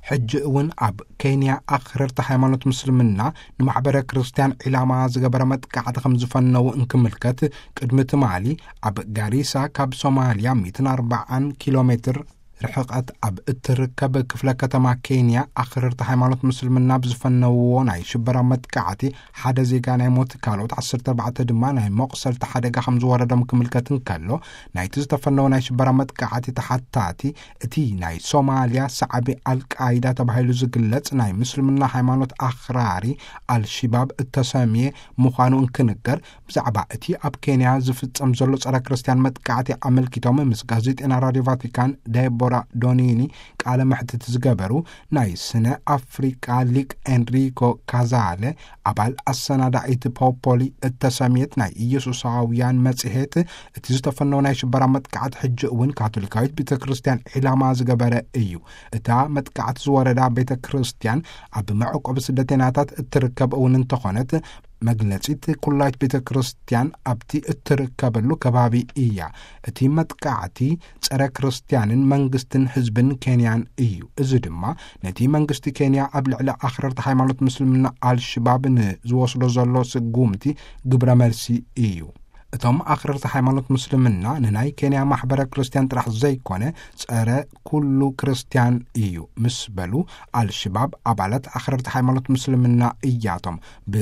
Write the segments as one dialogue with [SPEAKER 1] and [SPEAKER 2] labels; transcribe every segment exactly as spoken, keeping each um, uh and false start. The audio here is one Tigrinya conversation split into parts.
[SPEAKER 1] ሕጂ እውን ኣብ ኬንያ ኣኽረርቲ ሃይማኖት ምስልምና ንማሕበረ ክርስቲያን ዒላማ ዝገበረ መጥቃዕቲ ከም ዝፈነው እንክምልከት ቅድሚ ትማሊ ኣብ ጋሪሳ ካብ ሶማልያ مئة وأربعين ኪሎሜትር ርሕቀት ኣብ እትርከብ ክፍለ ከተማ ኬንያ ኣኽረርቲ ሃይማኖት ምስልምና ብዝፈነውዎ ናይ ሽበራ መጥቃዕቲ ሓደ ዜጋ ናይ ሞት ካልኦት ዓሰርተ ኣርባዕተ ድማ ናይ መቁሰልቲ ሓደጋ ከም ዝወረዶም ክምልከትን ከሎ ናይቲ ዝተፈነው ናይ ሽበራ መጥቃዕቲ ተሓታቲ እቲ ናይ ሶማልያ ሰዓቢ አልቃይዳ ተባሂሉ ዝግለጽ ናይ ምስልምና ሃይማኖት ኣኽራሪ አልሽባብ እተሰምየ ምዃኑ እንክንገር ብዛዕባ እቲ ኣብ ኬንያ ዝፍጸም ዘሎ ጸረ ክርስቲያን መጥቃዕቲ ኣመልኪቶም ምስ ጋዜጤና ራድዮ ቫቲካን ደቦ ዶኒኒ ቃለ መሕትት ዝገበሩ ናይ ስነ አፍሪካ ሊቅ ኤንሪኮ ካዛለ አባል አሰናዳኢት ፖፖሊ እተሰሚየት ናይ ኢየሱሳውያን መጽሔት እቲ ዝተፈነው ናይ ሽበራ መጥቃዕቲ ሕጂ እውን ካቶሊካዊት ቤተ ክርስቲያን ዒላማ ዝገበረ እዩ እታ መጥቃዕቲ ዝወረዳ ቤተ ክርስቲያን ኣብ መዕቆብ ስደተኛታት እትርከብ እውን እንተኾነት መግለጺት ኩላይት ቤተ ክርስቲያን ኣብቲ እትርከበሉ ከባቢ እያ እቲ መጥቃዕቲ ጸረ ክርስቲያንን መንግስትን ህዝብን ኬንያን እዩ እዚ ድማ ነቲ መንግስቲ ኬንያ ኣብ ልዕሊ ኣኽረርቲ ሃይማኖት ምስልምና አልሽባብን ዝወስዶ ዘሎ ስጉምቲ ግብረ መልሲ እዩ እቶም ኣኽረርቲ ሃይማኖት ምስልምና ንናይ ኬንያ ማሕበረ ክርስቲያን ጥራሕ ዘይኮነ ጸረ ኩሉ ክርስቲያን እዩ ምስ በሉ አልሽባብ አባላት ኣኽረርቲ ሃይማኖት ምስልምና እያቶም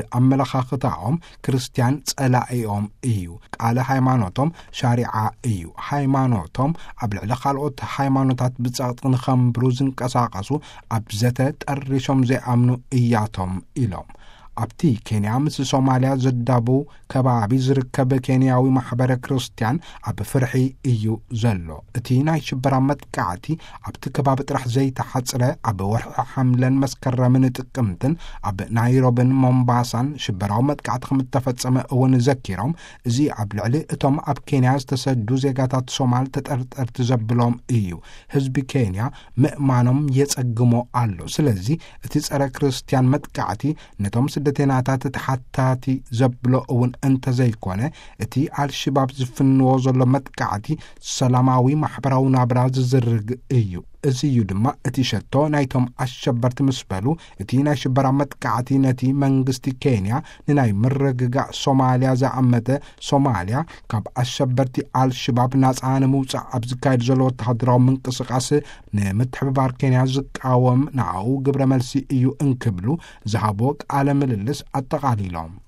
[SPEAKER 1] ብኣመለኻኽታኦም ክርስቲያን ጸላኢኦም እዩ ቃለ ሃይማኖቶም ሻሪዓ እዩ ሃይማኖቶም ኣብ ልዕሊ ካልኦት ሃይማኖታት ብጸቕጢ ንኸንብሩ ዝንቀሳቐሱ ኣብ ዘተ ጠሪሾም ዘይኣምኑ እያቶም ኢሎም ኣብቲ ኬንያ ምስ ሶማልያ ዘዳቡ ከባቢ ዝርከብ ኬንያዊ ማሕበረ ክርስቲያን ኣብ ፍርሒ እዩ ዘሎ እቲ ናይ ሽበራ መጥቃዕቲ ኣብቲ ከባቢ ጥራሕ ዘይተሓጽረ ኣብ ወርሒ ሐምለን መስከረምን ጥቅምትን ኣብ ናይሮብን ሞምባሳን ሽበራዊ መጥቃዕቲ ከም ተፈጸመ እውን ዘኪሮም እዚ ኣብ ልዕሊ እቶም ኣብ ኬንያ ዝተሰዱ ዜጋታት ሶማል ተጠርጠርቲ ዘብሎም እዩ ህዝቢ ኬንያ ምእማኖም የጸግሞ ኣሎ ስለዚ እቲ ጸረ ክርስቲያን መጥቃዕቲ ነቶም ስደተኛታት ተሓታቲ ዘብሎ እውን እንተ ዘይኮነ እቲ አልሽባብ ዝፍንዎ ዘሎ መጥቃዕቲ ሰላማዊ ማሕበራዊ ናብራ ዝዝርግ እዩ እዚ እዩ ድማ እቲ ሸቶ ናይቶም አሸበርቲ ምስበሉ እቲ ናይ ሽበራ መጥቃዕቲ ነቲ መንግስቲ ኬንያ ንናይ ምርግጋእ ሶማልያ ዘዓመተ ሶማልያ ካብ አሸበርቲ አልሽባብ ናጻ ንምውፃእ ኣብ ዝካየድ ዘሎ ወተሃደራዊ ምንቅስቃስ ንምትሕብባር ኬንያ ዝቃወም ንዓኡ ግብረ መልሲ እዩ እንክብሉ ዝሃቦ ቃለ ምልልስ ኣጠቃሊሎም